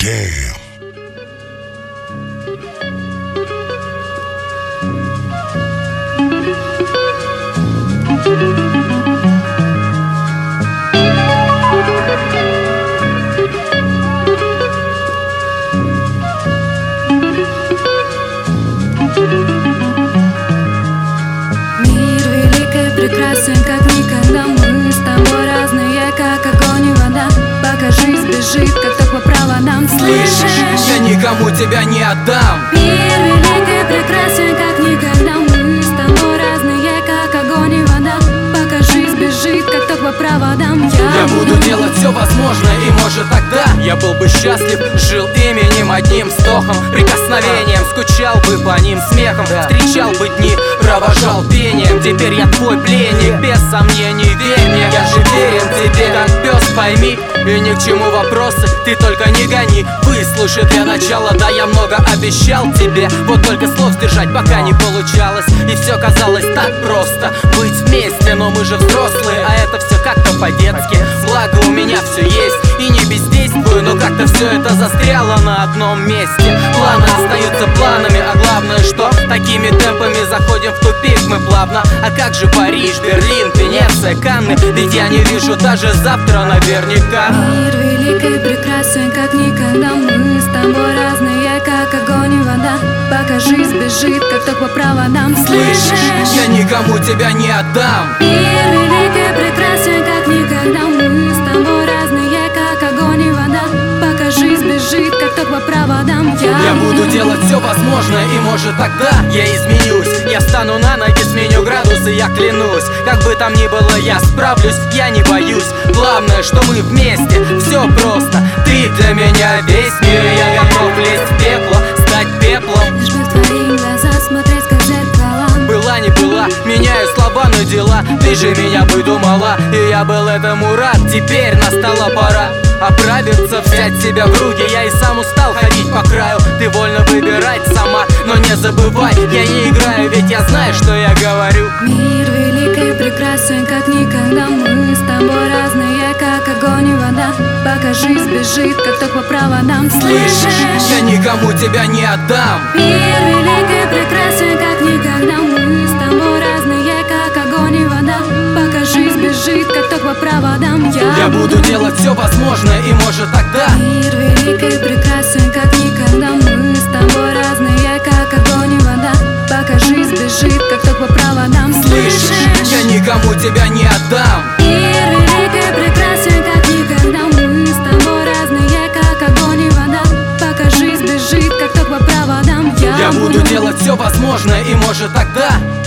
Jam. Прекрасен, как никогда. Мы с тобой разные, как огонь и вода. Покажи, сбежит, как только по проводам. Слышишь? Я никому тебя не отдам. Мир велик и прекрасен, как никогда. Мы с тобой разные, как огонь и вода. Покажи, сбежит, как только по проводам. Я буду делать все возможное, и может тогда я был бы счастлив, жил именем, одним вздохом, прикосновением, скучал бы по ним смехом, встречал бы дни, провожал пением. Теперь я твой пленник, без сомнений, верь мне, я же верен тебе, как пес, пойми. И ни к чему вопросы, ты только не гони. Выслушай для начала, да, я много обещал тебе. Вот только слов сдержать пока не получалось. И все казалось так просто, быть вместе, но мы же взрослые, а это все как-то по-детски. Благо у меня все есть, и не бездействую, но как-то все это застряло на одном месте. Планы остаются планами, а главное, что такими темпами заходим в тупик мы плавно. А как же Париж, Берлин, Венеция, Канны? Ведь я не вижу даже завтра наверняка. Мир велик и прекрасен, как никогда. Мы с тобой разные, как огонь и вода. Покажи, сбежит, как только по проводам. Слышишь? Я никому тебя не отдам. Мир велик и прекрасен, как никогда. Мы с тобой разные, как огонь и вода. Покажи, сбежит, как только по проводам. Я буду делать все возможное, и может тогда я изменюсь. Я встану на ноги, сменю градусы, я клянусь. Как бы там ни было, я справлюсь, я не боюсь. Главное, что мы вместе, все просто. Ты для меня весь мир, я готов лезть в пекло, стать пеплом. Лишь бы в твои глаза смотреть, как зеркала. Была не была, меняю слова на дела. Ты же меня выдумала, и я был этому рад. Теперь настала пора оправиться, взять себя в руки. Я и сам устал ходить по краю. Ты вольно выбирать сама, но не забывай, я не играю, ведь я знаю, что я говорю. Мир велик и прекрасен, как никогда. Мы с тобой разные, как огонь и вода. Покажи, сбежит, как только по проводам. Слышишь? Я никому тебя не отдам. Мир велик и прекрасен, как никогда. Мы с тобой разные, как огонь и вода. Покажи, сбежит, как только по проводам. Я буду делать все возможное, и может тогда. Мир велик и прекрасен, как никогда. Мы с тобой разные, как огонь и вода. Покажи, сбежит, как только по проводам. Слышишь? Я никому тебя не отдам. Мир велик и прекрасен, как никогда. Мы с тобой разные, как огонь и вода. Покажи, сбежит, как только по проводам. Я буду делать все возможное, и может тогда